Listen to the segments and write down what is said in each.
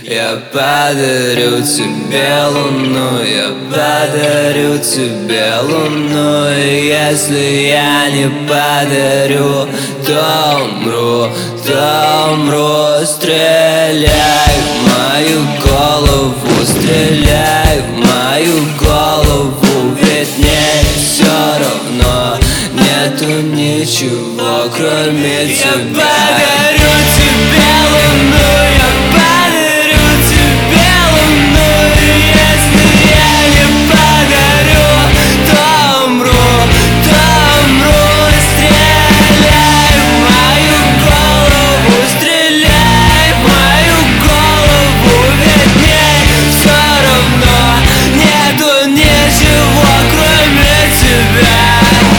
Я подарю тебе луну, я подарю тебе луну. И если я не подарю, то умру, то умру. Стреляй в мою голову, стреляй в мою голову, ведь мне все равно, нету ничего, кроме тебя. Я подарю тебе луну, я подарю тебе луну. И если я не подарю, то умру, то умру. Стреляй в мою голову, стреляй в мою голову, ведь мне все равно, нету ничего, кроме тебя.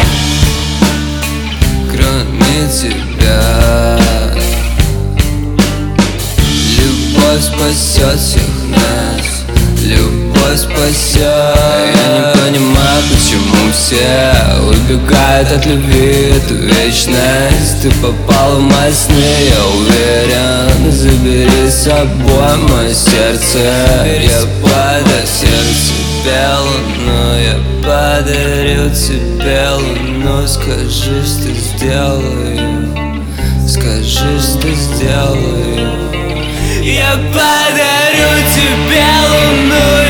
Кроме тебя. Любовь спасет всех нас, любовь спасет. Я не понимаю, почему все убегают от любви, эту вечность. Ты попал в мои сны, я уверен. Забери с собой мое сердце. Я подарю тебе луну, я подарю тебе луну. Скажи, что сделаю, скажи, что сделаю. Я подарю тебе луну.